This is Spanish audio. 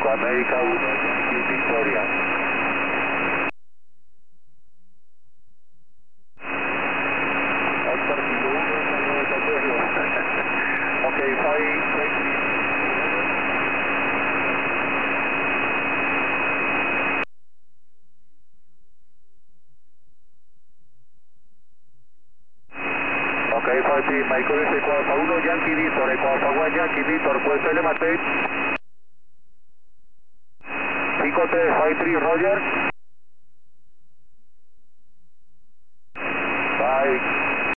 América 1 y Victoria. Oscar Kilo 1, ok, 5, okay, 5, Michael S. Ecuador 1, Yankee Victor, Ecuador 1, Yankee Victor, puesto Elemate. 5-3, 5-3, Roger.